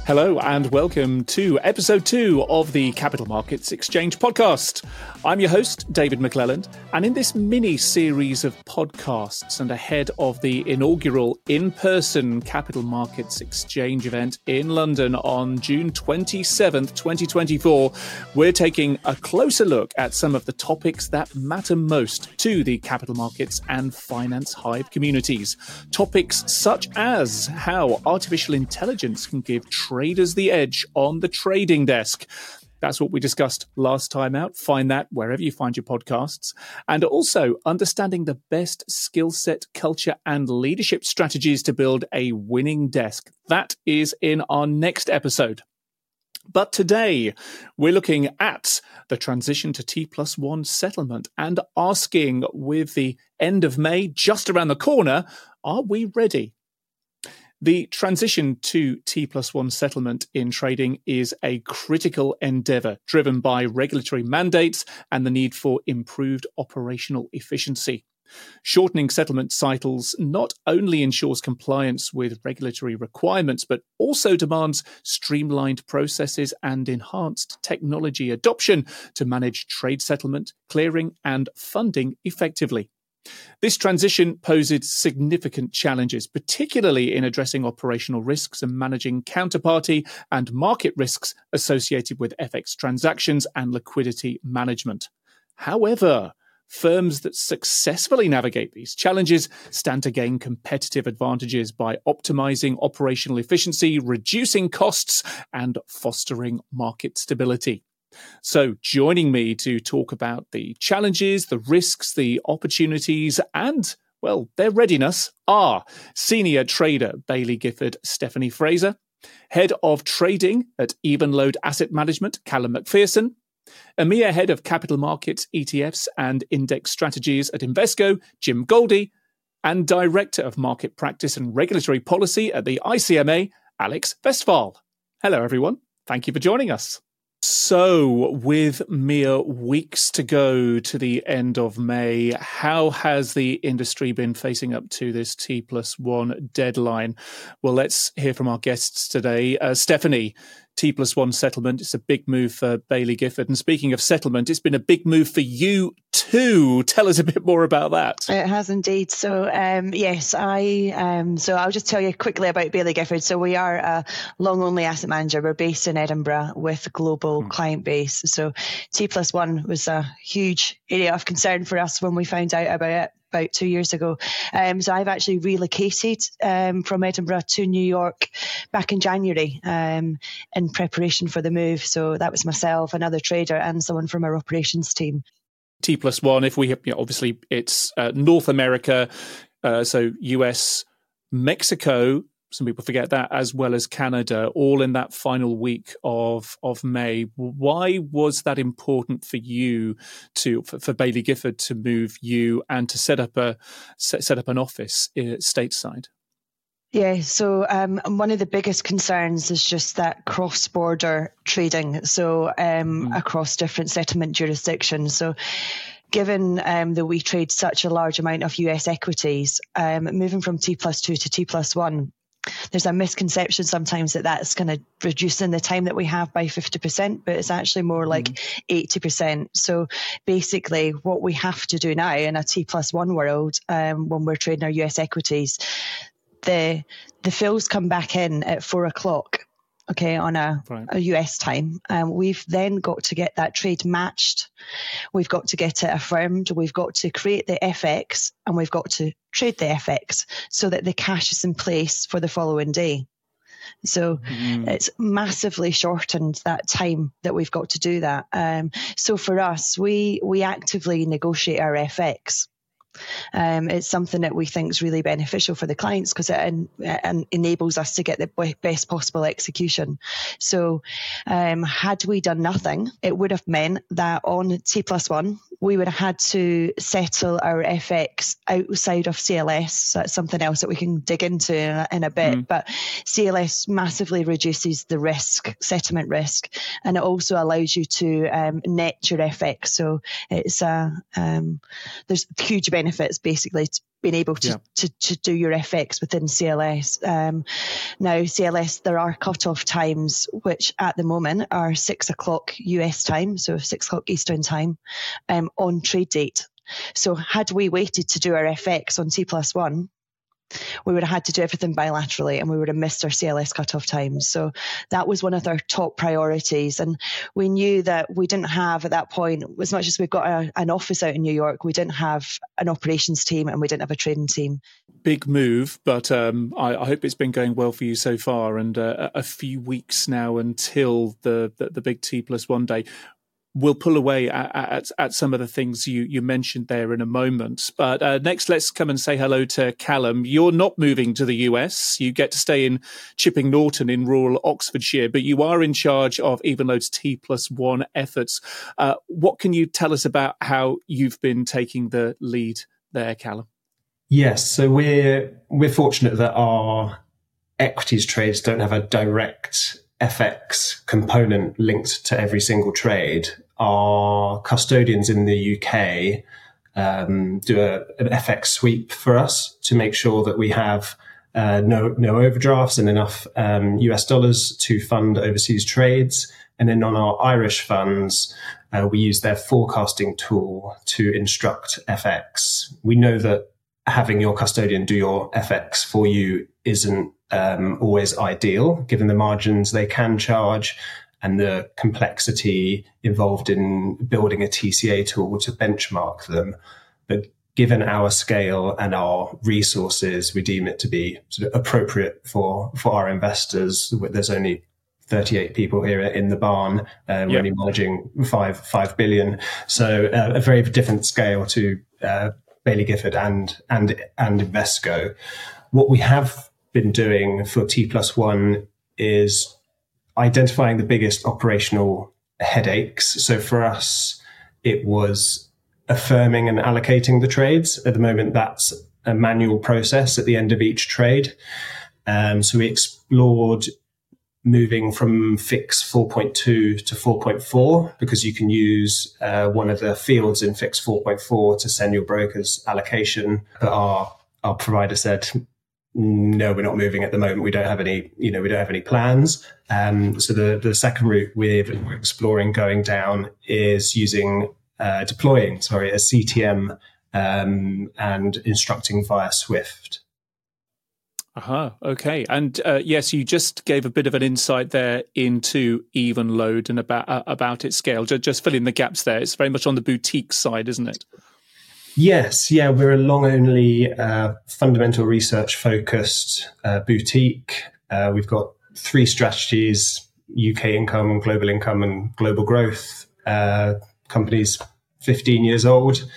Hello and welcome to episode 2 of the Capital Markets Exchange podcast. I'm your host, David McClelland, and in this mini-series of podcasts and ahead of the inaugural in-person Capital Markets Exchange event in London on June 27th, 2024, we're taking a closer look at some of the topics that matter most to the capital markets and finance hive communities. Topics such as how artificial intelligence can give traders the edge on the trading desk. That's what we discussed last time out. Find that wherever you find your podcasts. And also understanding the best skill set, culture, and leadership strategies to build a winning desk. That is in our next episode. But today, we're looking at the transition to T+1 settlement and asking, with the end of May just around the corner, are we ready? The transition to T+1 settlement in trading is a critical endeavour driven by regulatory mandates and the need for improved operational efficiency. Shortening settlement cycles not only ensures compliance with regulatory requirements, but also demands streamlined processes and enhanced technology adoption to manage trade settlement, clearing, and funding effectively. This transition poses significant challenges, particularly in addressing operational risks and managing counterparty and market risks associated with FX transactions and liquidity management. However, firms that successfully navigate these challenges stand to gain competitive advantages by optimizing operational efficiency, reducing costs, and fostering market stability. So joining me to talk about the challenges, the risks, the opportunities, and, well, their readiness are senior trader Baillie Gifford Stephanie Fraser, head of trading at Evenlode Asset Management Callum McPherson, EMEA head of capital markets, ETFs and index strategies at Invesco Jim Goldie, and director of market practice and regulatory policy at the ICMA Alex Westphal. Hello everyone, thank you for joining us. So, with mere weeks to go to the end of May, how has the industry been facing up to this T+1 deadline? Well, let's hear from our guests today. Stephanie, T+1 settlement, it's a big move for Baillie Gifford. And speaking of settlement, it's been a big move for you too. Tell us a bit more about that. It has indeed. So, yes, so I'll just tell you quickly about Baillie Gifford. So we are a long-only asset manager. We're based in Edinburgh with a global client base. So T+1 was a huge area of concern for us when we found out about it about 2 years ago. So I've actually relocated from Edinburgh to New York back in January in preparation for the move. So that was myself, another trader, and someone from our operations team. T+1, if we have, obviously it's North America, so US, Mexico, some people forget that, as well as Canada, all in that final week of May. Why was that important for you for Baillie Gifford to move you and to set up an office stateside? Yeah, so one of the biggest concerns is just that cross-border trading, so across different settlement jurisdictions. So given that we trade such a large amount of US equities, moving from T+2 to T+1, there's a misconception sometimes that that's going to reduce in the time that we have by 50%, but it's actually more like 80%. So basically what we have to do now in a T+1 world, when we're trading our US equities, the fills come back in at 4:00, okay, on a US time. We've then got to get that trade matched. We've got to get it affirmed. We've got to create the FX and we've got to trade the FX so that the cash is in place for the following day. So it's massively shortened that time that we've got to do that. So for us, we actively negotiate our FX. It's something that we think is really beneficial for the clients because it enables us to get the best possible execution. So had we done nothing, it would have meant that on T+1, we would have had to settle our FX outside of CLS. So that's something else that we can dig into in a bit. But CLS massively reduces the risk, settlement risk, and it also allows you to net your FX. So it's there's huge benefits benefits, basically, being able to do your FX within CLS. Now, CLS, there are cut-off times, which at the moment are 6 o'clock US time, so 6 o'clock Eastern time, on trade date. So had we waited to do our FX on T+1, we would have had to do everything bilaterally and we would have missed our CLS cut-off times. So that was one of our top priorities. And we knew that we didn't have at that point, as much as we've got an office out in New York, we didn't have an operations team and we didn't have a trading team. Big move, but I hope it's been going well for you so far. And a few weeks now until the big T+1 day. We'll pull away at some of the things you mentioned there in a moment. But next, let's come and say hello to Callum. You're not moving to the US. You get to stay in Chipping Norton in rural Oxfordshire, but you are in charge of Evenlode's T+1 efforts. What can you tell us about how you've been taking the lead there, Callum? Yes, so we're fortunate that our equities trades don't have a direct FX component linked to every single trade. Our custodians in the UK do an FX sweep for us to make sure that we have no overdrafts and enough US dollars to fund overseas trades. And then on our Irish funds, we use their forecasting tool to instruct FX. We know that having your custodian do your FX for you isn't always ideal, given the margins they can charge and the complexity involved in building a TCA tool to benchmark them. But given our scale and our resources, we deem it to be sort of appropriate for our investors. There's only 38 people here in the barn. We're only managing 5 billion. So a very different scale to Baillie Gifford and Invesco. What we have been doing for T+1 is identifying the biggest operational headaches. So for us, it was affirming and allocating the trades. At the moment, that's a manual process at the end of each trade. So we explored moving from Fix 4.2 to 4.4 because you can use one of the fields in Fix 4.4 to send your broker's allocation. But our provider said, no, we're not moving at the moment. We don't have any plans. So the second route we're exploring going down is deploying a CTM and instructing via Swift. Okay. And yes, you just gave a bit of an insight there into Evenlode and about its scale. Just fill in the gaps there. It's very much on the boutique side, isn't it? Yes, we're a long-only fundamental research-focused boutique. We've got 3 strategies: UK income, global income, and global growth. Company's 15 years old.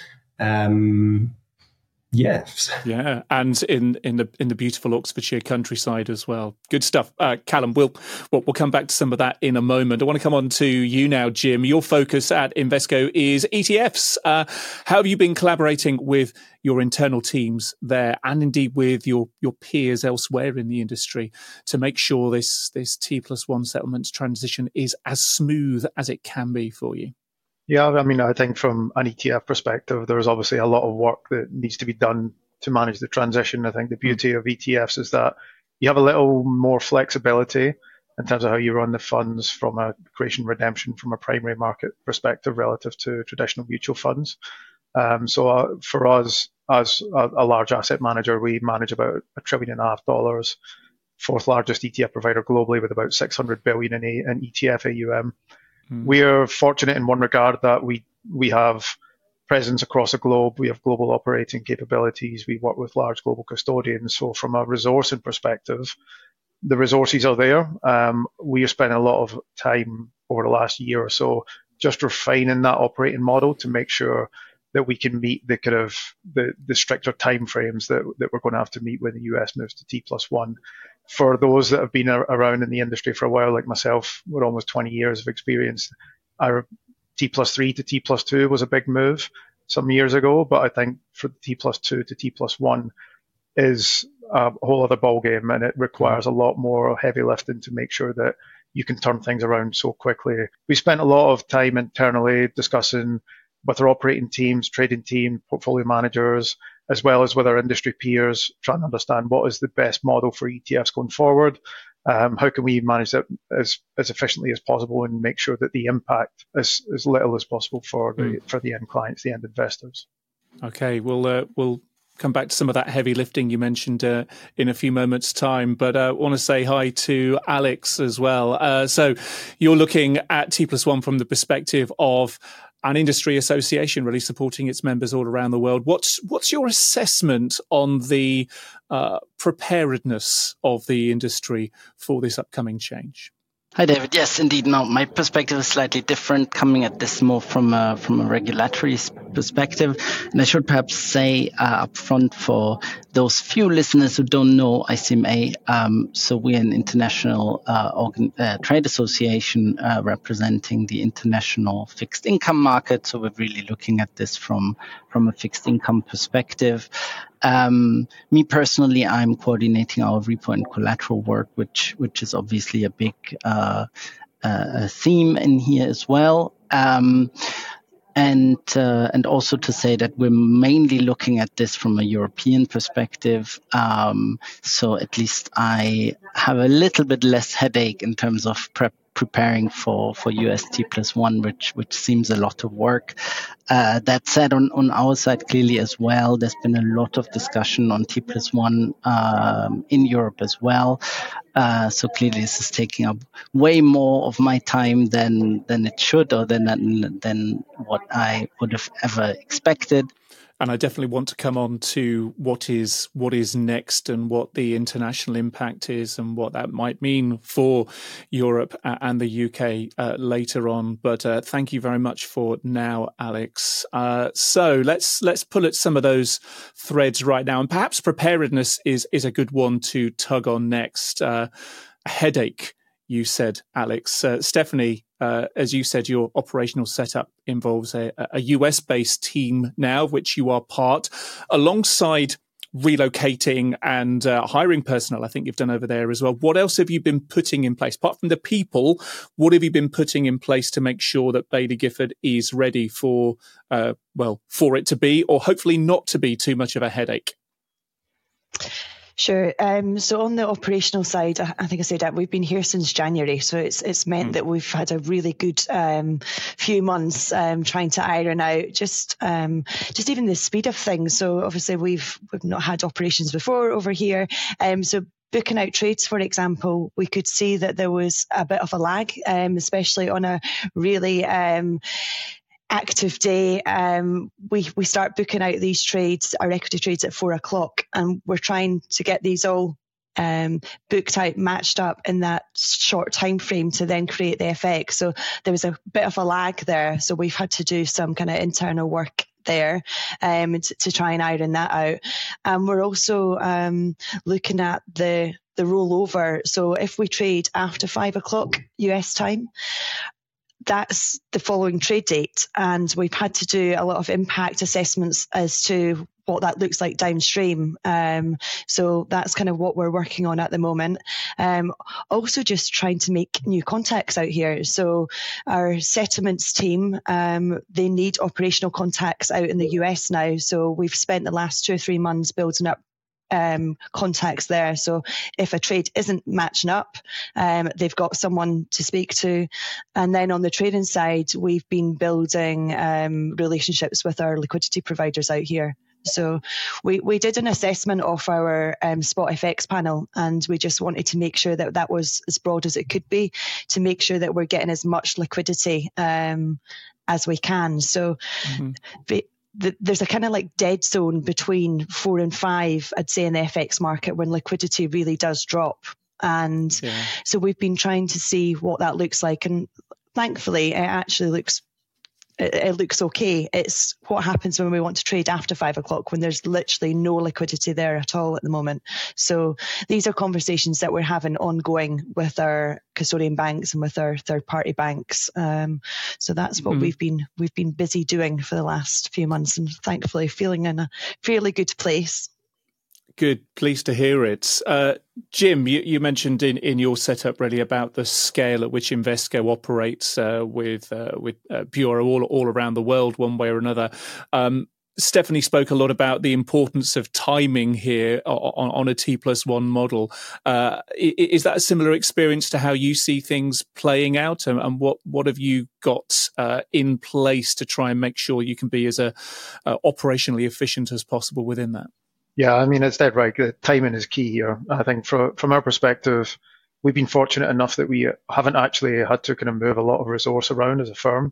Yes. Yeah, and in the beautiful Oxfordshire countryside as well. Good stuff. Callum, we'll come back to some of that in a moment. I want to come on to you now, Jim. Your focus at Invesco is ETFs. How have you been collaborating with your internal teams there and indeed with your peers elsewhere in the industry to make sure this T+1 settlements transition is as smooth as it can be for you? Yeah, I mean, I think from an ETF perspective, there's obviously a lot of work that needs to be done to manage the transition. I think the beauty of ETFs is that you have a little more flexibility in terms of how you run the funds from a creation redemption from a primary market perspective relative to traditional mutual funds. So for us, as a large asset manager, we manage about $1.5 trillion, fourth largest ETF provider globally with about 600 billion in ETF AUM. We are fortunate in one regard that we have presence across the globe. We have global operating capabilities. We work with large global custodians. So from a resourcing perspective, the resources are there. We are spending a lot of time over the last year or so just refining that operating model to make sure that we can meet the kind of the stricter timeframes that we're going to have to meet when the US moves to T+1. For those that have been around in the industry for a while, like myself, with almost 20 years of experience, our T+3 to T+2 was a big move some years ago, but I think for T+2 to T+1 is a whole other ballgame, and it requires a lot more heavy lifting to make sure that you can turn things around so quickly. We spent a lot of time internally discussing with our operating teams, trading team, portfolio managers, as well as with our industry peers, trying to understand what is the best model for ETFs going forward. How can we manage it as efficiently as possible and make sure that the impact is as little as possible for the end clients, the end investors? Okay, we'll come back to some of that heavy lifting you mentioned in a few moments' time, but I want to say hi to Alex as well. So you're looking at T+1 from the perspective of an industry association really supporting its members all around the world. What's your assessment on the preparedness of the industry for this upcoming change? Hi, David. Yes, indeed. Now, my perspective is slightly different, coming at this more from a regulatory perspective. And I should perhaps say up front for those few listeners who don't know ICMA, so we're an international trade association representing the international fixed income market. So we're really looking at this from a fixed income perspective. Me personally, I'm coordinating our repo and collateral work, which is obviously a big theme in here as well. And also to say that we're mainly looking at this from a European perspective. So at least I have a little bit less headache in terms of preparing for US T+1, which seems a lot of work. That said, on our side, clearly as well, there's been a lot of discussion on T+1 in Europe as well. So clearly this is taking up way more of my time than it should, or than what I would have ever expected. And I definitely want to come on to what is next and what the international impact is and what that might mean for Europe and the UK later on. But thank you very much for now, Alex. So let's pull at some of those threads right now. And perhaps preparedness is a good one to tug on next. A headache, you said, Alex. Stephanie, as you said, your operational setup involves a US-based team now, of which you are part, alongside relocating and hiring personnel, I think you've done over there as well. What else have you been putting in place? Apart from the people, what have you been putting in place to make sure that Baillie Gifford is ready for it to be, or hopefully not to be, too much of a headache? Sure. So on the operational side, I think I said that we've been here since January. So it's meant that we've had a really good few months trying to iron out just even the speed of things. So obviously we've not had operations before over here. So booking out trades, for example, we could see that there was a bit of a lag, especially on a really active day. We start booking out these trades, our equity trades, at 4:00, and we're trying to get these all booked out, matched up in that short time frame to then create the FX. So there was a bit of a lag there. So we've had to do some kind of internal work there to try and iron that out. We're also looking at the rollover. So if we trade after 5:00 US time, that's the following trade date, and we've had to do a lot of impact assessments as to what that looks like downstream. So that's kind of what we're working on at the moment. Also just trying to make new contacts out here. So our settlements team, they need operational contacts out in the US now. So we've spent the last 2 or 3 months building up contacts there. So if a trade isn't matching up, they've got someone to speak to. And then on the trading side, we've been building relationships with our liquidity providers out here. So we did an assessment of our spot FX panel, and we just wanted to make sure that that was as broad as it could be, to make sure that we're getting as much liquidity as we can. So there's a kind of like dead zone between 4 and 5, I'd say, in the FX market, when liquidity really does drop. And so we've been trying to see what that looks like. And thankfully, it actually looks okay. It's what happens when we want to trade after 5:00, when there's literally no liquidity there at all at the moment. So these are conversations that we're having ongoing with our custodian banks and with our third-party banks. So that's what we've been busy doing for the last few months, and thankfully feeling in a fairly good place. Good. Pleased to hear it. Jim, you mentioned in your setup really about the scale at which Invesco operates with Bureau all around the world, one way or another. Stephanie spoke a lot about the importance of timing here on a T+1 model. Is that a similar experience to how you see things playing out? And what have you got in place to try and make sure you can be as operationally efficient as possible within that? Yeah, I mean, it's dead right. The timing is key here. I think from our perspective, we've been fortunate enough that we haven't actually had to kind of move a lot of resource around as a firm.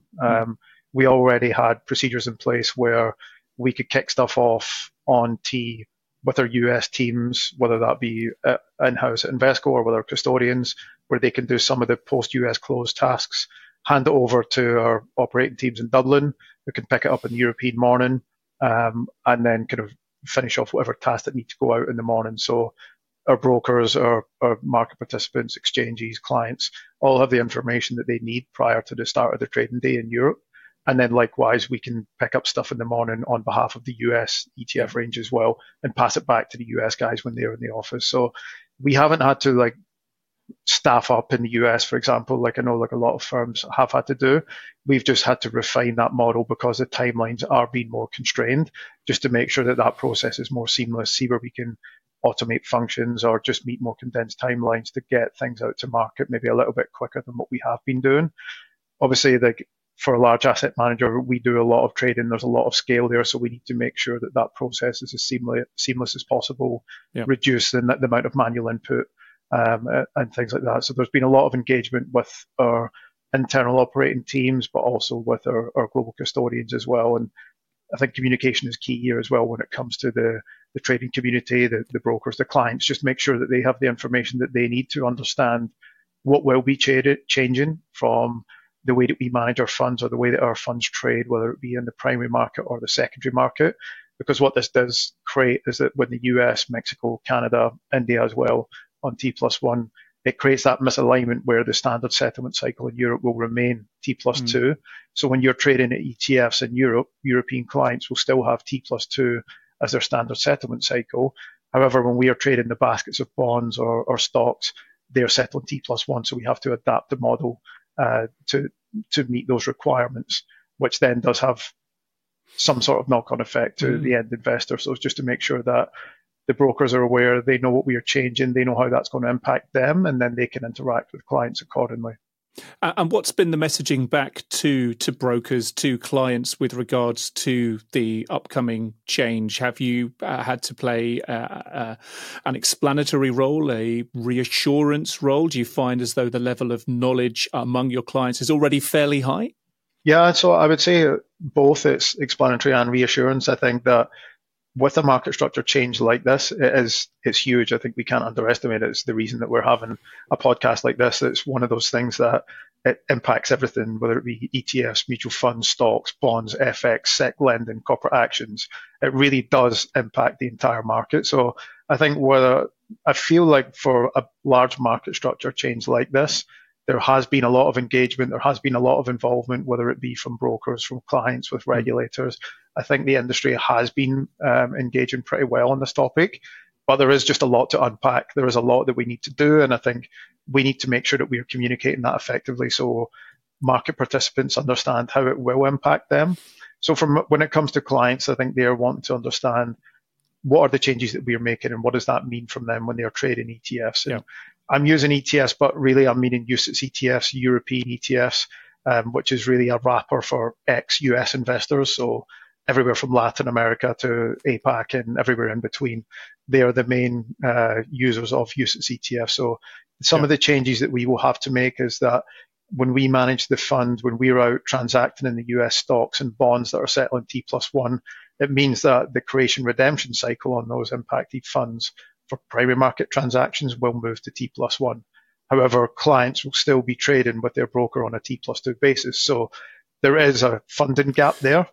We already had procedures in place where we could kick stuff off on T with our US teams, whether that be in-house at Invesco or with our custodians, where they can do some of the post-US close tasks, hand it over to our operating teams in Dublin, who can pick it up in the European morning, and then kind of finish off whatever tasks that need to go out in the morning. So our brokers, our market participants, exchanges, clients, all have the information that they need prior to the start of the trading day in Europe. And then likewise, we can pick up stuff in the morning on behalf of the US ETF range as well and pass it back to the US guys when they're in the office. So we haven't had to staff up in the US, for example, like I know like a lot of firms have had to do. We've just had to refine that model because the timelines are being more constrained, just to make sure that that process is more seamless, see where we can automate functions or just meet more condensed timelines to get things out to market maybe a little bit quicker than what we have been doing. Obviously, for a large asset manager, we do a lot of trading. There's a lot of scale there, so we need to make sure that that process is as seamless as possible, reduce the amount of manual input, and things like that. So there's been a lot of engagement with our internal operating teams, but also with our global custodians as well. And I think communication is key here as well when it comes to the trading community, the brokers, the clients. Just make sure that they have the information that they need to understand what will be changing from the way that we manage our funds or the way that our funds trade, whether it be in the primary market or the secondary market. Because what this does create is that when the US, Mexico, Canada, India as well on T+1, it creates that misalignment where the standard settlement cycle in Europe will remain T+2. So when you're trading at ETFs in Europe, European clients will still have T+2 as their standard settlement cycle. However, when we are trading the baskets of bonds or stocks, they're settled T+1. So we have to adapt the model to meet those requirements, which then does have some sort of knock-on effect to the end investor. So it's just to make sure that the brokers are aware, they know what we are changing, they know how that's going to impact them, and then they can interact with clients accordingly. And what's been the messaging back to brokers, to clients with regards to the upcoming change? Have you had to play an explanatory role, a reassurance role? Do you find as though the level of knowledge among your clients is already fairly high? Yeah, so I would say both it's explanatory and reassurance. I think that with a market structure change like this, it's huge. I think we can't underestimate it. It's the reason that we're having a podcast like this. It's one of those things that it impacts everything, whether it be ETFs, mutual funds, stocks, bonds, FX, sec lending, corporate actions. It really does impact the entire market. So I think I feel like for a large market structure change like this, there has been a lot of engagement. There has been a lot of involvement, whether it be from brokers, from clients, with regulators. I think the industry has been engaging pretty well on this topic, but there is just a lot to unpack. There is a lot that we need to do, and I think we need to make sure that we are communicating that effectively so market participants understand how it will impact them. So when it comes to clients, I think they are wanting to understand what are the changes that we are making and what does that mean from them when they are trading ETFs. Yeah. I'm using ETFs, but really I'm meaning UCITS ETFs, European ETFs, which is really a wrapper for ex-US investors. So everywhere from Latin America to APAC and everywhere in between, they are the main users of UCITS ETFs. So some of the changes that we will have to make is that when we manage the fund, when we're out transacting in the US stocks and bonds that are settling T+1, it means that the creation redemption cycle on those impacted funds for primary market transactions will move to T+1. However, clients will still be trading with their broker on a T+2 basis. So there is a funding gap there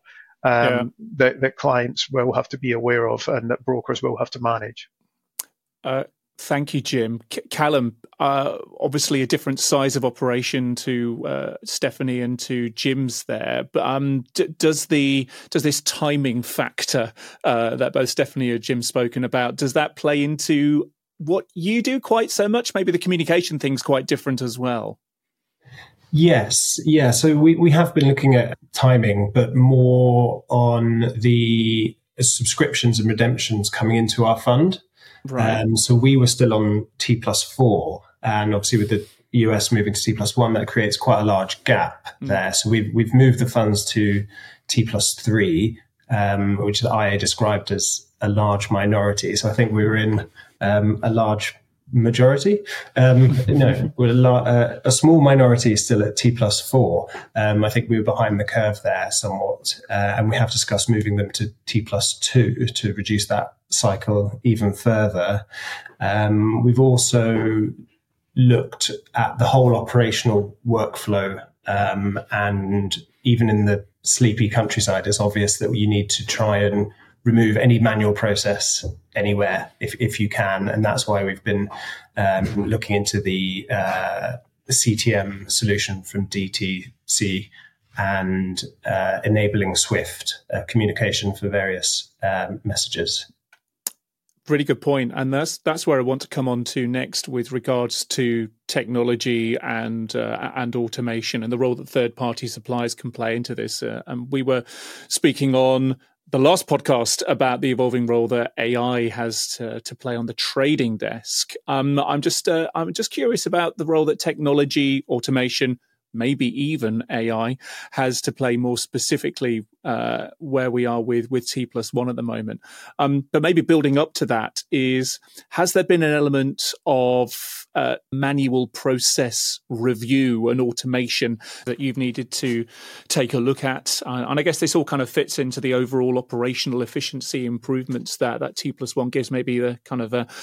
that clients will have to be aware of and that brokers will have to manage. Thank you, Jim. Callum, obviously a different size of operation to Stephanie and to Jim's there, but does this timing factor that both Stephanie and Jim spoken about, does that play into what you do quite so much? Maybe the communication thing's quite different as well. Yes. Yeah. So we have been looking at timing, but more on the subscriptions and redemptions coming into our fund. Right. So we were still on T+4, and obviously with the US moving to T+1, that creates quite a large gap there. So we've moved the funds to T+3, which the IA described as a large minority. So I think we were in a large majority. We're a small minority still at T+4. I think we were behind the curve there somewhat, and we have discussed moving them to T+2 to reduce that cycle even further. We've also looked at the whole operational workflow, and even in the sleepy countryside, it's obvious that you need to try and remove any manual process anywhere if you can. And that's why we've been looking into the CTM solution from DTC and enabling Swift communication for various messages. Really good point. And that's where I want to come on to next with regards to technology and automation and the role that third-party suppliers can play into this. And we were speaking on the last podcast about the evolving role that AI has to play on the trading desk. I'm just curious about the role that technology, automation, maybe even AI has to play more specifically where we are with T+1 at the moment. But maybe building up to that has there been an element of manual process review and automation that you've needed to take a look at? And I guess this all kind of fits into the overall operational efficiency improvements that T+1 gives, maybe the kind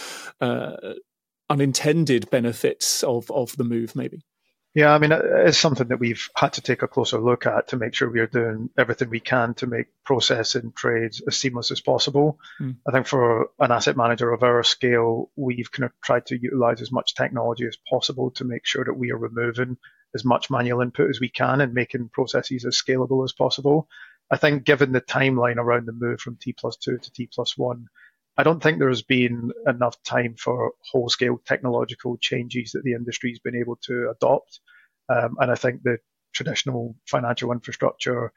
of unintended benefits of the move, maybe. Yeah, I mean, it's something that we've had to take a closer look at to make sure we are doing everything we can to make processing trades as seamless as possible. I think for an asset manager of our scale, we've kind of tried to utilize as much technology as possible to make sure that we are removing as much manual input as we can and making processes as scalable as possible. I think given the timeline around the move from T+2 to T+1, I don't think there's been enough time for whole-scale technological changes that the industry's been able to adopt. And I think the traditional financial infrastructure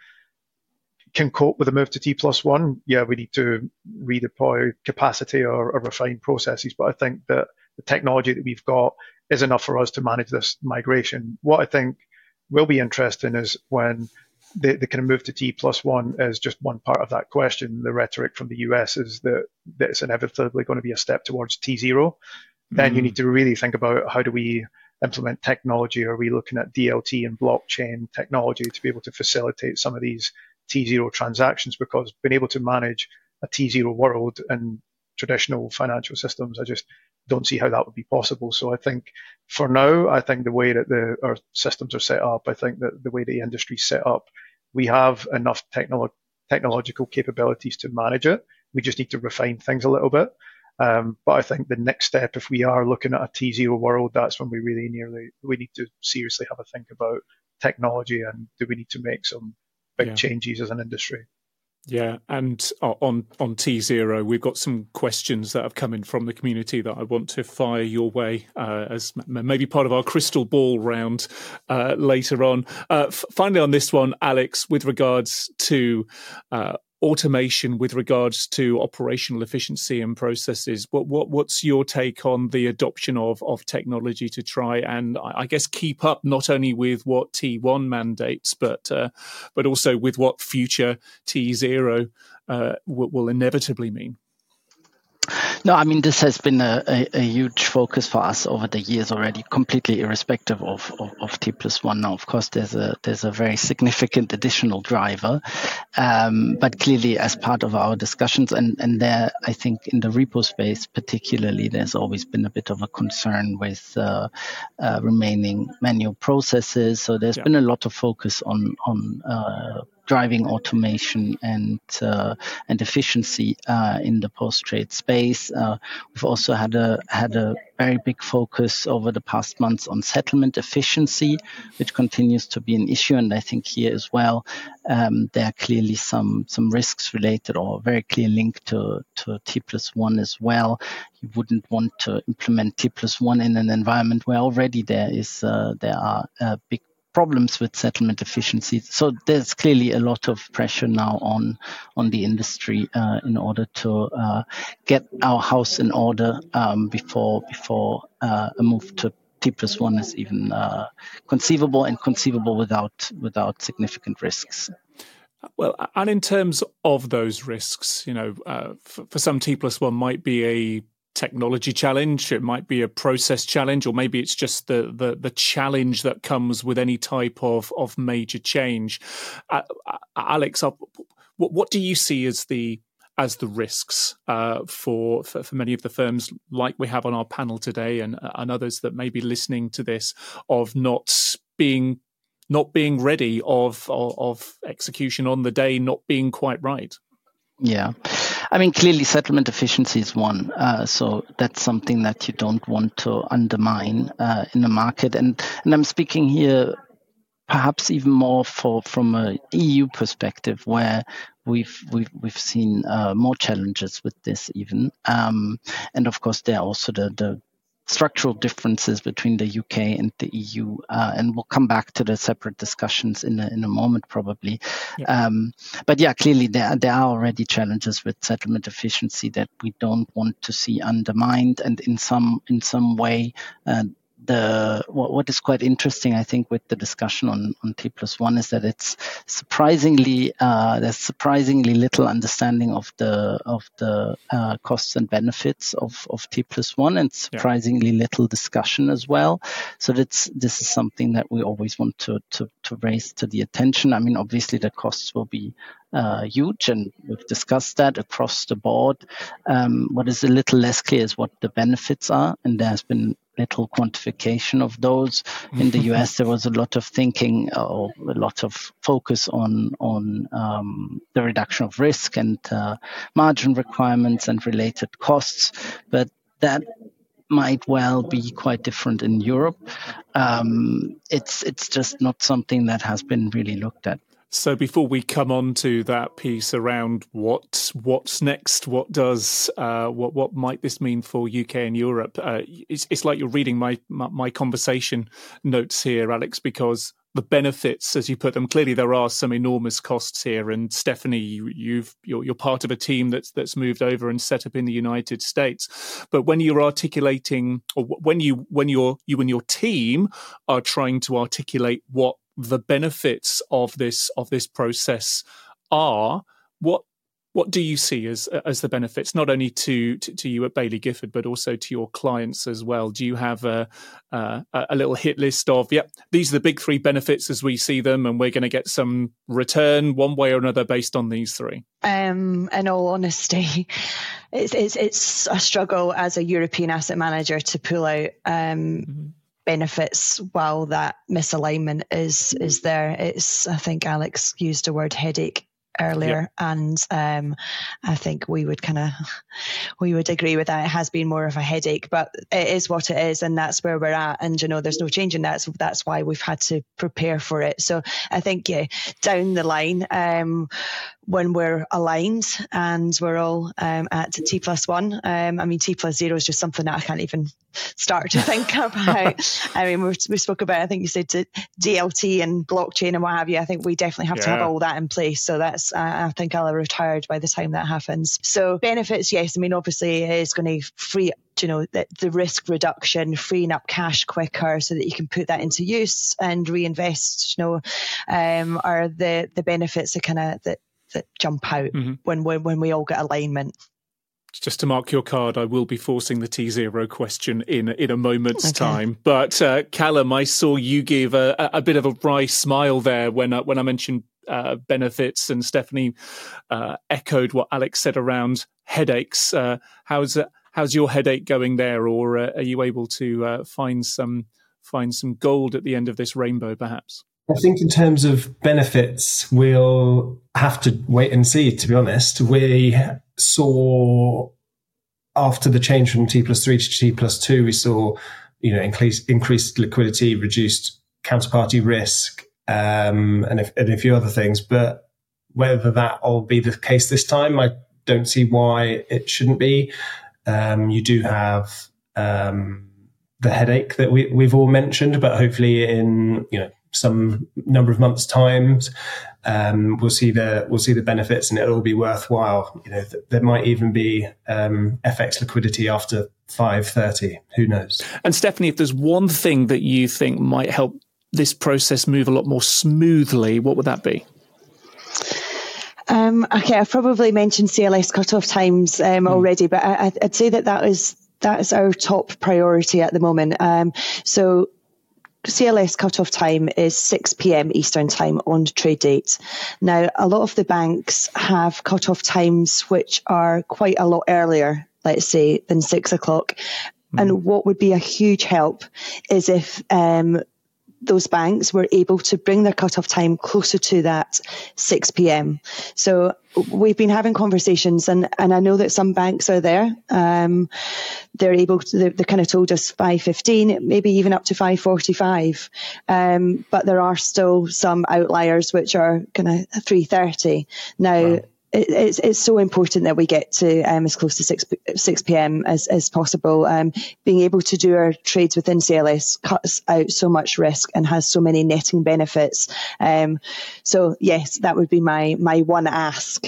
can cope with the move to T+1. Yeah, we need to redeploy capacity or refine processes, but I think that the technology that we've got is enough for us to manage this migration. What I think will be interesting is when the kind of move to T+1 is just one part of that question. The rhetoric from the US is that it's inevitably going to be a step towards T0. Then you need to really think about how do we implement technology? Are we looking at DLT and blockchain technology to be able to facilitate some of these T0 transactions? Because being able to manage a T0 world in traditional financial systems, I just don't see how that would be possible. So I think for now, I think the way that our systems are set up, I think that the way the industry is set up, we have enough technological capabilities to manage it. We just need to refine things a little bit. But I think the next step, if we are looking at a T0 world, that's when we need to seriously have a think about technology and do we need to make some big changes as an industry. Yeah, and on T0, we've got some questions that have come in from the community that I want to fire your way as maybe part of our crystal ball round later on. Finally on this one, Alex, with regards to automation, with regards to operational efficiency and processes, what's your take on the adoption of technology to try and, I guess, keep up not only with what T1 mandates, but also with what future T0 will inevitably mean? No, I mean, this has been a huge focus for us over the years already, completely irrespective of T+1. Now, of course, there's a very significant additional driver, but clearly as part of our discussions, and there, I think in the repo space particularly, there's always been a bit of a concern with remaining manual processes. So there's been a lot of focus on driving automation and efficiency in the post-trade space. We've also had a very big focus over the past months on settlement efficiency, which continues to be an issue. And I think here as well, there are clearly some risks related, or a very clear link to T+1 as well. You wouldn't want to implement T+1 in an environment where already there are big problems with settlement efficiency. So there's clearly a lot of pressure now on the industry in order to get our house in order before a move to T+1 is even conceivable without significant risks. Well, and in terms of those risks, for some T+1 might be a technology challenge, it might be a process challenge, or maybe it's just the challenge that comes with any type of major change. Alex, what do you see as the risks for many of the firms like we have on our panel today, and others that may be listening to this, of not being ready, of execution on the day not being quite right? Yeah. I mean, clearly settlement efficiency is one. So that's something that you don't want to undermine in the market. And I'm speaking here perhaps even more from an EU perspective, where we've seen more challenges with this even. And of course, there are also the structural differences between the UK and the EU, and we'll come back to the separate discussions in a moment probably. Yeah. But yeah, clearly there are already challenges with settlement efficiency that we don't want to see undermined, and in some way. What is quite interesting, I think, with the discussion on T+1 is that it's there's surprisingly little understanding of the costs and benefits of T+1, and surprisingly little discussion as well. So this is something that we always want to raise to the attention. I mean, obviously the costs will be huge, and we've discussed that across the board. What is a little less clear is what the benefits are, and there has been little quantification of those. In the US, there was a lot of thinking, or a lot of focus on the reduction of risk and margin requirements and related costs, but that might well be quite different in Europe. It's just not something that has been really looked at. So before we come on to that piece around what's next, what might this mean for UK and Europe, it's like you're reading my conversation notes here, Alex, because the benefits, as you put them, clearly there are some enormous costs here. And Stephanie, you're part of a team that's moved over and set up in the United States. But when you're articulating, or when you and your team are trying to articulate what the benefits of this process are, what do you see as the benefits, not only to you at Baillie Gifford, but also to your clients as well? Do you have a little hit list of, these are the big three benefits as we see them, and we're going to get some return one way or another based on these three? In all honesty, it's a struggle as a European asset manager to pull out benefits while that misalignment is there. I think Alex used the word headache earlier, and I think we would agree with that. It has been more of a headache, but it is what it is, and that's where we're at. And there's no change in that. So that's why we've had to prepare for it. So I think down the line, when we're aligned and we're all at T+1, I mean, T+0 is just something that I can't even start to think about. I mean, we spoke about, I think you said DLT and blockchain and what have you. I think we definitely have to have all that in place. So that's, I think I'll have retired by the time that happens. So benefits, yes. I mean, obviously it is going to free up, the risk reduction, freeing up cash quicker so that you can put that into use and reinvest, are the benefits that jump out when we all get alignment. Just to mark your card, I will be forcing the T0 question in a moment's time. But Callum, I saw you give a bit of a wry smile there when I mentioned benefits, and Stephanie echoed what Alex said around headaches. How's your headache going there, or are you able to find some gold at the end of this rainbow, perhaps? I think in terms of benefits, we'll have to wait and see, to be honest. We saw after the change from T+3 to T+2, we saw, increased liquidity, reduced counterparty risk, and a few other things. But whether that will be the case this time, I don't see why it shouldn't be. You do have the headache that we've all mentioned, but hopefully in some number of months' time, we'll see the benefits, and it'll all be worthwhile. There might even be FX liquidity after 5:30. Who knows? And Stephanie, if there's one thing that you think might help this process move a lot more smoothly, what would that be? Okay, I've probably mentioned CLS cutoff times already, but I'd say that is our top priority at the moment. So CLS cutoff time is 6 p.m. Eastern time on trade date. Now, a lot of the banks have cutoff times which are quite a lot earlier, let's say, than 6 o'clock. And what would be a huge help is if those banks were able to bring their cutoff time closer to that 6 p.m. So we've been having conversations, and I know that some banks are there. They're able to, they kind of told us 5:15, maybe even up to 5:45. But there are still some outliers which are kind of 3:30. Now, wow. It's so important that we get to as close to 6 p.m. as possible. Being able to do our trades within CLS cuts out so much risk and has so many netting benefits. So yes, that would be my one ask.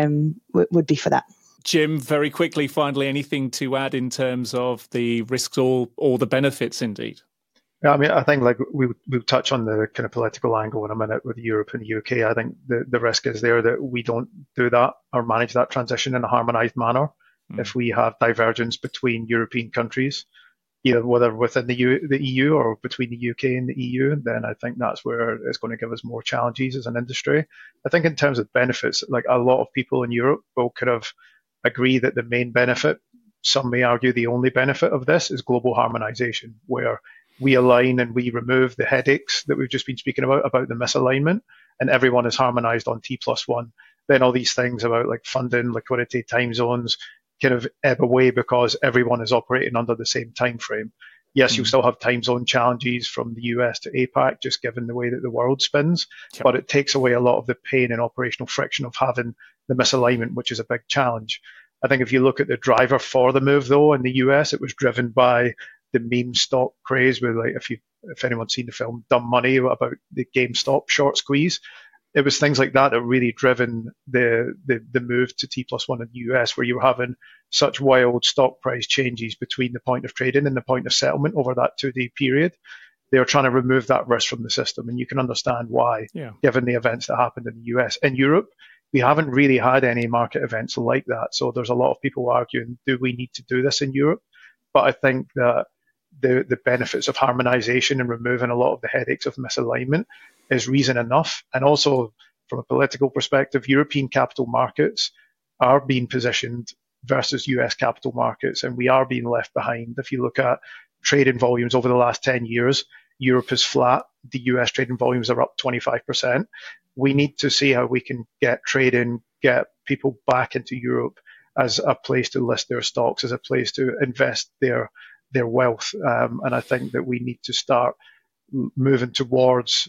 Would be for that. Jim, very quickly, finally, anything to add in terms of the risks or the benefits, indeed? Yeah, I mean, I think we'll touch on the kind of political angle in a minute with Europe and the UK. I think the risk is there that we don't do that or manage that transition in a harmonised manner. If we have divergence between European countries, either whether within the EU or between the UK and the EU, then I think that's where it's going to give us more challenges as an industry. I think in terms of benefits, a lot of people in Europe will kind of agree that the main benefit, some may argue the only benefit of this, is global harmonisation, where we align and we remove the headaches that we've just been speaking about the misalignment, and everyone is harmonized on T+1. Then all these things about funding, liquidity, time zones kind of ebb away because everyone is operating under the same time frame. Yes, you'll still have time zone challenges from the US to APAC, just given the way that the world spins, but it takes away a lot of the pain and operational friction of having the misalignment, which is a big challenge. I think if you look at the driver for the move, though, in the US, it was driven by the meme stock craze, with if anyone's seen the film Dumb Money about the GameStop short squeeze, it was things like that really driven the move to T+1 in the US, where you were having such wild stock price changes between the point of trading and the point of settlement over that 2-day period. They are trying to remove that risk from the system, and you can understand why, given the events that happened in the US. In Europe, we haven't really had any market events like that, so there's a lot of people arguing, do we need to do this in Europe? But I think that the benefits of harmonization and removing a lot of the headaches of misalignment is reason enough. And also, from a political perspective, European capital markets are being positioned versus US capital markets, and we are being left behind. If you look at trading volumes over the last 10 years, Europe is flat. The US trading volumes are up 25%. We need to see how we can get trading, get people back into Europe as a place to list their stocks, as a place to invest their wealth. And I think that we need to start moving towards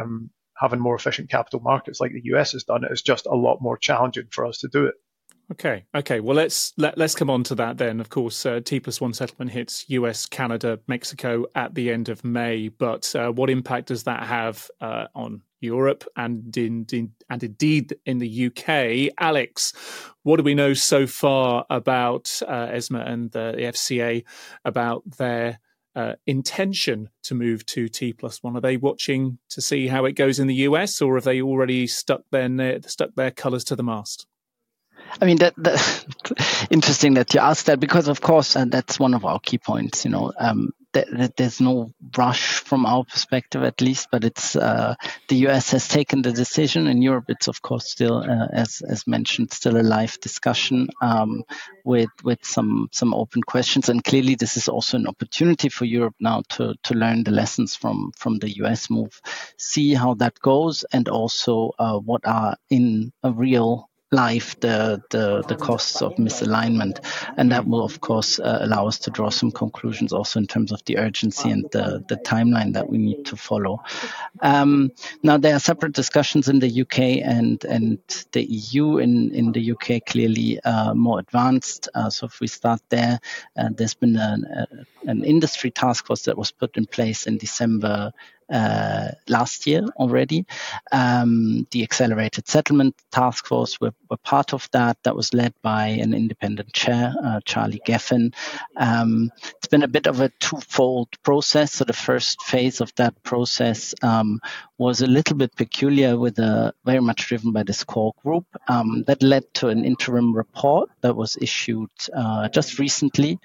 having more efficient capital markets like the US has done. It is just a lot more challenging for us to do it. Okay. Well, let's come on to that then. Of course, T+1 settlement hits US, Canada, Mexico at the end of May. But what impact does that have on Europe and indeed in the UK? Alex, what do we know so far about ESMA and the FCA about their intention to move to T+1? Are they watching to see how it goes in the US, or have they already stuck their colours to the mast? I mean, that interesting that you asked that, because of course, and that's one of our key points. There there's no rush from our perspective, at least, but it's the US has taken the decision. In Europe, it's of course still, as mentioned, still a live discussion with some open questions. And clearly, this is also an opportunity for Europe now to learn the lessons from the US move, see how that goes, and also what are in a real life the costs of misalignment, and that will of course allow us to draw some conclusions also in terms of the urgency and the timeline that we need to follow. Now there are separate discussions in the UK and the EU. In the UK, clearly more advanced. So if we start there, there's been an industry task force that was put in place in December last year already. The Accelerated Settlement Task Force were part of that. That was led by an independent chair, Charlie Geffen. It's been a bit of a twofold process. So the first phase of that process was a little bit peculiar, with very much driven by this core group. That led to an interim report that was issued just recently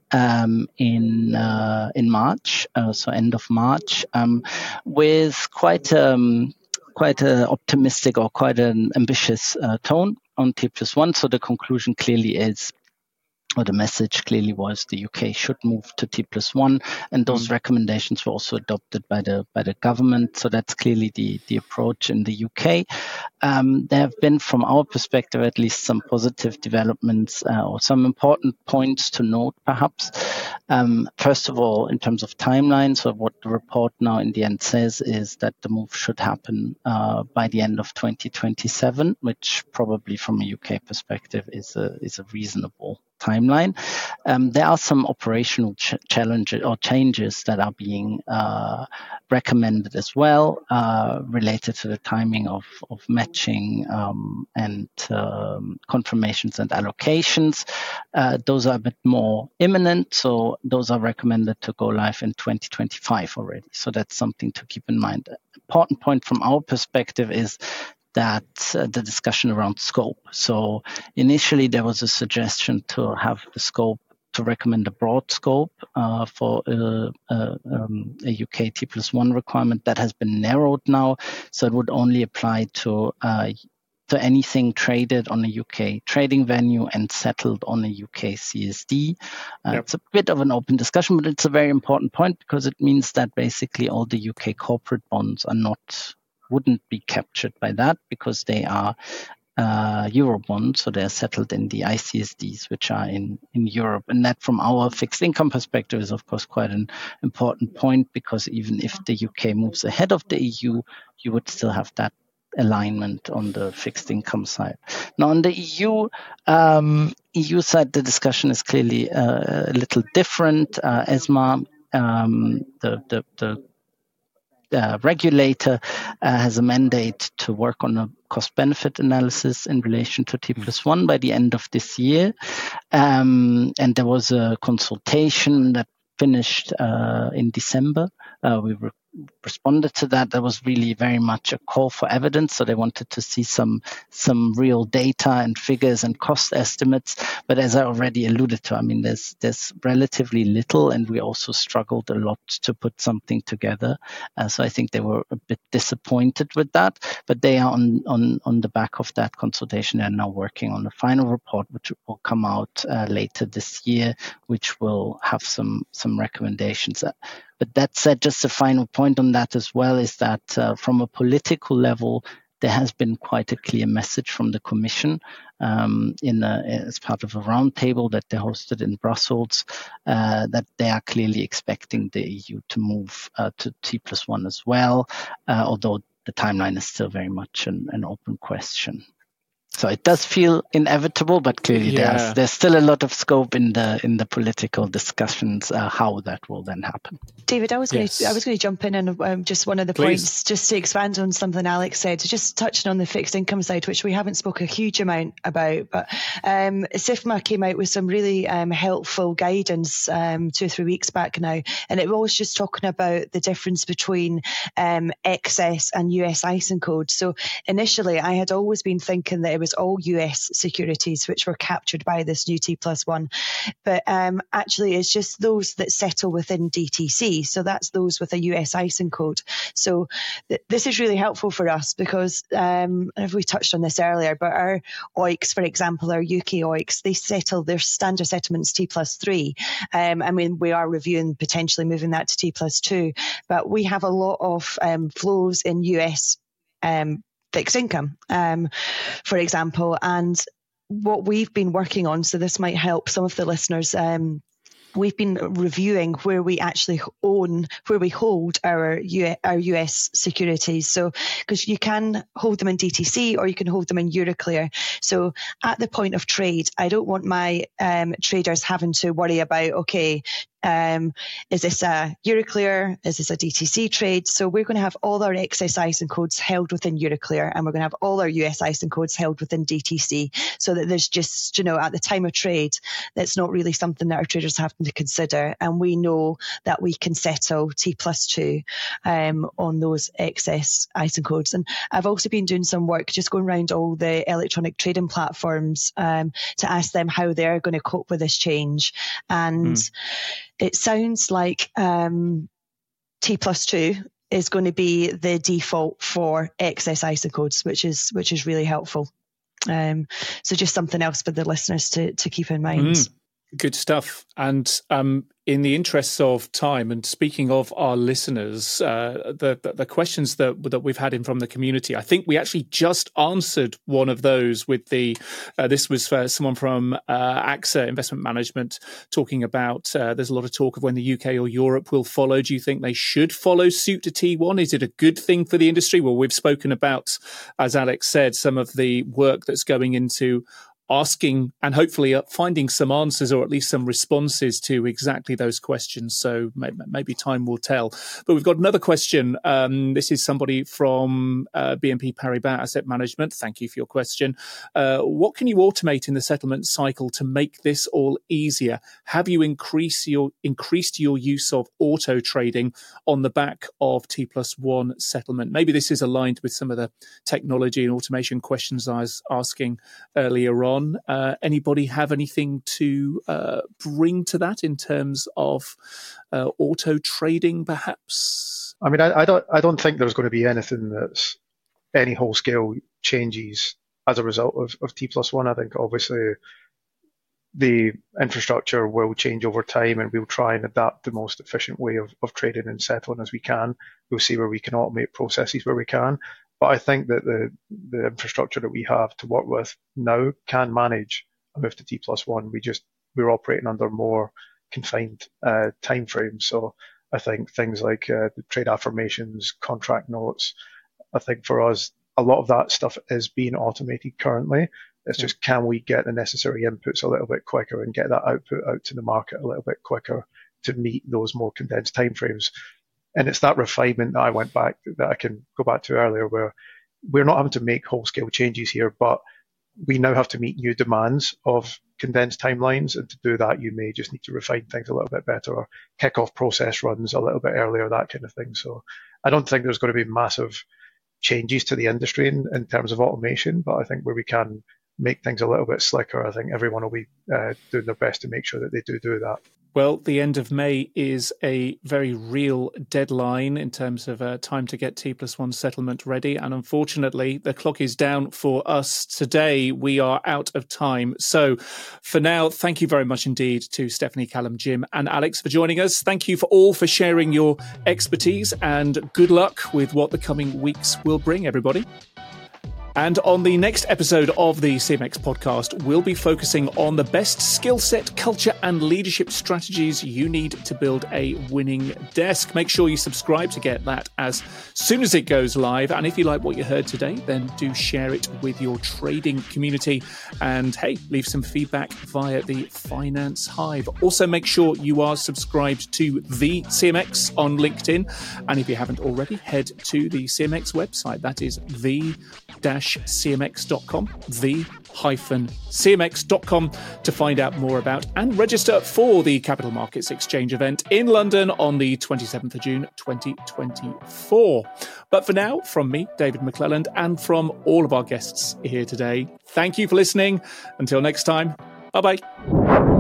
in March, so end of March, with quite a optimistic or quite an ambitious tone on T+1. So the conclusion clearly is, or the message clearly was, the UK should move to T+1, and those recommendations were also adopted by the government. So that's clearly the approach in the UK. There have been, from our perspective at least, some positive developments or some important points to note, perhaps. First of all, in terms of timelines, so what the report now in the end says is that the move should happen by the end of 2027, which probably from a UK perspective is a reasonable timeline. There are some operational challenges or changes that are being recommended as well, related to the timing of matching and confirmations and allocations. Those are a bit more imminent, so those are recommended to go live in 2025 already. So that's something to keep in mind. Important point from our perspective is that the discussion around scope. So initially there was a suggestion to have the scope, to recommend a broad scope for a UK T+1 requirement. That has been narrowed now, so it would only apply to anything traded on a UK trading venue and settled on a UK CSD. It's a bit of an open discussion, but it's a very important point, because it means that basically all the UK corporate bonds wouldn't be captured by that, because they are Euro bonds, so they're settled in the ICSDs, which are in Europe. And that, from our fixed income perspective, is of course quite an important point, because even if the UK moves ahead of the EU, you would still have that alignment on the fixed income side. Now, on the EU side, the discussion is clearly a little different. ESMA, the regulator, has a mandate to work on a cost-benefit analysis in relation to T+1 by the end of this year. And there was a consultation that finished in December. We responded to that. That was really very much a call for evidence. So they wanted to see some real data and figures and cost estimates. But as I already alluded to, I mean, there's relatively little, and we also struggled a lot to put something together. So I think they were a bit disappointed with that. But they are on the back of that consultation. They're now working on the final report, which will come out later this year, which will have some recommendations. But that said, just a final point on that as well is that from a political level, there has been quite a clear message from the Commission as part of a roundtable that they hosted in Brussels, that they are clearly expecting the EU to move to T+1 as well, although the timeline is still very much an open question. So it does feel inevitable, but clearly there's still a lot of scope in the political discussions how that will then happen. David, I was going to jump in and just one of the points, just to expand on something Alex said, so just touching on the fixed income side, which we haven't spoke a huge amount about, but SIFMA came out with some really helpful guidance 2 or 3 weeks back now, and it was just talking about the difference between excess and US ISIN code. So initially I had always been thinking that it was was all US securities which were captured by this new T+1. But actually, it's just those that settle within DTC. So that's those with a US ISIN code. So this is really helpful for us because, we touched on this earlier, but our OICs, for example, our UK OICs, they settle their standard settlements T+3. We are reviewing potentially moving that to T+2, but we have a lot of flows in US fixed income, for example. And what we've been working on, so this might help some of the listeners, we've been reviewing where we actually hold our US securities. So, because you can hold them in DTC or you can hold them in Euroclear. So at the point of trade, I don't want my traders having to worry about, okay, is this a Euroclear? Is this a DTC trade? So we're going to have all our excess ISIN codes held within Euroclear, and we're going to have all our US ISIN codes held within DTC, so that there's just, at the time of trade, that's not really something that our traders have to consider. And we know that we can settle T+2 on those excess ISIN codes. And I've also been doing some work just going around all the electronic trading platforms to ask them how they're going to cope with this change. And it sounds like T+2 is going to be the default for excess ISIN codes, which is really helpful. So just something else for the listeners to keep in mind. Good stuff. And in the interests of time, and speaking of our listeners, the questions that we've had in from the community, I think we actually just answered one of those with this was for someone from AXA Investment Management talking about, there's a lot of talk of when the UK or Europe will follow. Do you think they should follow suit to T1? Is it a good thing for the industry? Well, we've spoken about, as Alex said, some of the work that's going into asking and hopefully finding some answers or at least some responses to exactly those questions. So maybe time will tell. But we've got another question. This is somebody from BNP Paribas Asset Management. Thank you for your question. What can you automate in the settlement cycle to make this all easier? Have you increased your use of auto trading on the back of T+1 settlement? Maybe this is aligned with some of the technology and automation questions I was asking earlier on. Anybody have anything to bring to that in terms of auto trading, perhaps? I mean, I don't think there's going to be anything that's any whole scale changes as a result of T+1. I think obviously the infrastructure will change over time, and we'll try and adapt the most efficient way of trading and settling as we can. We'll see where we can automate processes where we can. But I think that the infrastructure that we have to work with now can manage a move to T+1. We're operating under more confined time frames. So I think things like the trade affirmations, contract notes, I think for us, a lot of that stuff is being automated currently. It's just, can we get the necessary inputs a little bit quicker and get that output out to the market a little bit quicker to meet those more condensed time frames? And it's that refinement that I can go back to earlier, where we're not having to make whole-scale changes here, but we now have to meet new demands of condensed timelines. And to do that, you may just need to refine things a little bit better or kick off process runs a little bit earlier, that kind of thing. So I don't think there's going to be massive changes to the industry in terms of automation, but I think where we can make things a little bit slicker, I think everyone will be doing their best to make sure that they do that. Well, the end of May is a very real deadline in terms of time to get T+1 settlement ready. And unfortunately, the clock is down for us today. We are out of time. So for now, thank you very much indeed to Stephanie, Callum, Jim and Alex for joining us. Thank you for sharing your expertise, and good luck with what the coming weeks will bring, everybody. And on the next episode of the CMX podcast, we'll be focusing on the best skill set, culture and leadership strategies you need to build a winning desk. Make sure you subscribe to get that as soon as it goes live. And if you like what you heard today, then do share it with your trading community. And hey, leave some feedback via the Finance Hive. Also, make sure you are subscribed to the CMX on LinkedIn. And if you haven't already, head to the CMX website. That is the-cmx.com. the-cmx.com, the-cmx.com, to find out more about and register for the Capital Markets Exchange event in London on the 27th of June 2024. But for now, from me, David McClelland, and from all of our guests here today, thank you for listening. Until next time, bye-bye.